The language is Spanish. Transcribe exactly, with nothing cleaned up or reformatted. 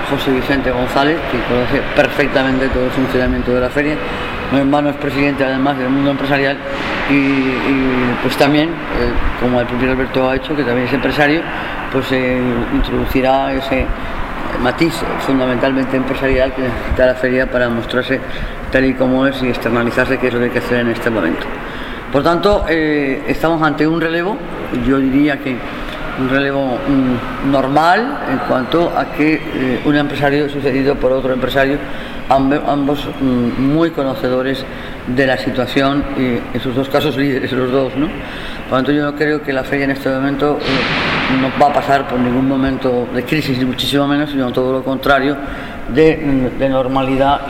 José Vicente González, que conoce perfectamente todo el funcionamiento de la feria. Mi hermano es presidente además del mundo empresarial y, y pues también, eh, como el propio Alberto ha hecho, que también es empresario, pues eh, introducirá ese matiz fundamentalmente empresarial que necesita la feria para mostrarse tal y como es y externalizarse, que es lo que hay que hacer en este momento. Por tanto, eh, estamos ante un relevo, yo diría que un relevo mm, normal en cuanto a que eh, un empresario sucedido por otro empresario, amb ambos mm, muy conocedores de la situación y en sus dos casos líderes los dos, ¿no? Por lo tanto, yo no creo que la feria en este momento eh, no va a pasar por ningún momento de crisis, ni muchísimo menos, sino todo lo contrario, de, de normalidad.